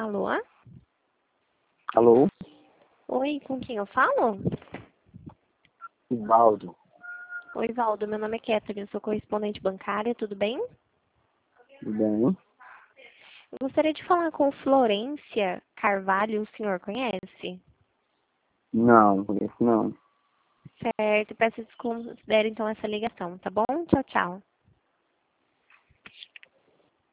Alô? Alô? Oi, com quem eu falo? Valdo. Oi, Valdo, meu nome é Catherine, eu sou correspondente bancária, tudo bem? Bem? Eu gostaria de falar com Florência Carvalho, o senhor conhece? Não, conheço não. Certo, peço desconsidere então essa ligação, tá bom? Tchau, tchau.